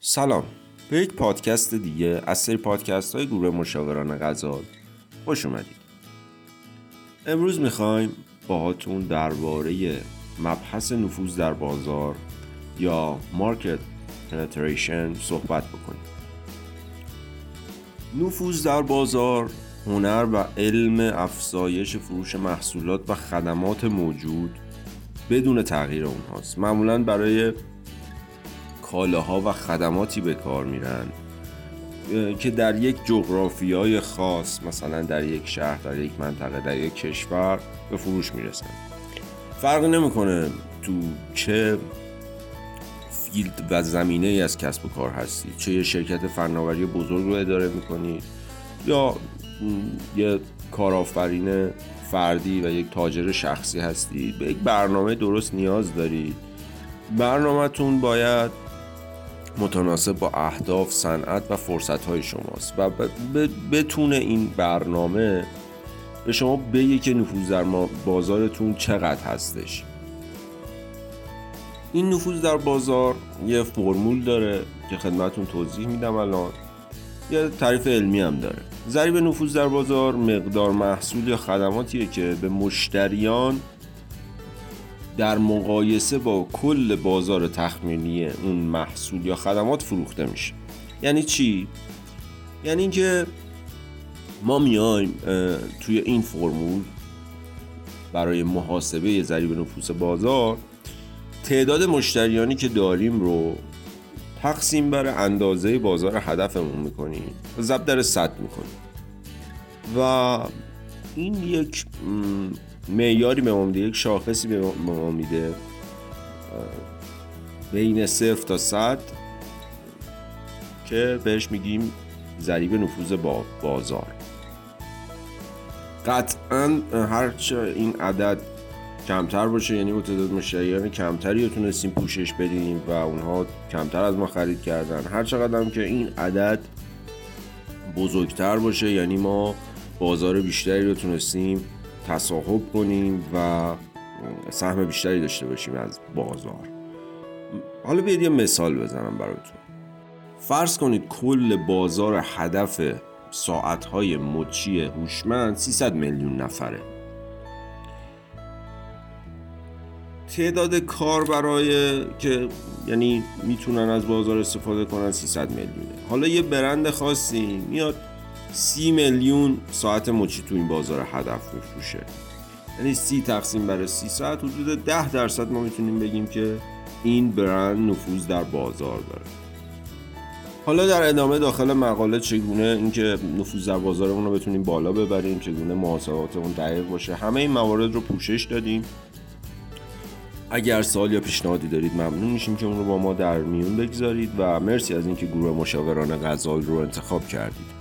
سلام، به یک پادکست دیگه از سری پادکست های گروه مشاوران غزال خوش اومدید. امروز میخوایم باهاتون درباره مبحث نفوذ در بازار یا مارکت پنتریشن صحبت بکنیم. نفوذ در بازار هنر و علم افزایش فروش محصولات و خدمات موجود بدون تغییر اونهاست. معمولاً برای کالاها و خدماتی به کار میرن که در یک جغرافیای خاص، مثلا در یک شهر، در یک منطقه، در یک کشور به فروش میرسن. فرق نمیکنه تو چه فیلد و زمینه ای از کسب و کار هستید، چه یه شرکت فناوری بزرگ رو اداره میکنید یا یه کارآفرین فردی و یک تاجر شخصی هستید. به یک برنامه درست نیاز دارید. برنامه‌تون باید متناسب با اهداف، صنعت و فرصت‌های شماست و بتونه این برنامه به شما بگه که نفوذ در بازارتون چقدر هستش. این نفوذ در بازار یه فرمول داره که خدمتتون توضیح میدم الان. یه تعریف علمی هم داره. ضریب نفوذ در بازار مقدار محصول یا خدماتیه که به مشتریان در مقایسه با کل بازار تخمینی اون محصول یا خدمات فروخته میشه. یعنی چی؟ یعنی اینکه ما میایم توی این فرمول برای محاسبه ضریب نفوذ بازار تعداد مشتریانی که داریم رو تقسیم بر اندازه بازار هدفمون میکنیم و ضرب در 100 میکنیم و این یک معیاری به ما میده، یک شاخصی به ما میده بین 0 تا 100 که بهش میگیم ضریب نفوذ بازار. قطعاً هرچه این عدد کمتر باشه، یعنی با تعداد مشتریان کمتری رو تونستیم پوشش بدیم و اونها کمتر از ما خرید کردن، هر چقدر هم که این عدد بزرگتر باشه، یعنی ما بازار بیشتری رو تونستیم تصاحب کنیم و سهم بیشتری داشته باشیم از بازار. حالا بیاید یه مثال بزنم براتون. فرض کنید کل بازار هدف ساعت‌های مچی هوشمند 300 میلیون نفره. تعداد کاربرای که یعنی میتونن از بازار استفاده کنن 300 میلیونه. حالا یه برند خاصی میاد 30 میلیون ساعت مچی تو این بازار هدف میفروشه. یعنی 30 تقسیم بر 300 حدود 10% ما میتونیم بگیم که این برند نفوذ در بازار داره. حالا در ادامه داخل مقاله چگونه اینکه نفوذ در بازارمون رو بتونیم بالا ببریم، چگونه محاسباتمون دقیق باشه، همه این موارد رو پوشش دادیم. اگر سوال یا پیشنهادی دارید ممنون میشیم که اون رو با ما در میون بگذارید و مرسی از اینکه گروه مشاوران غزال رو انتخاب کردید.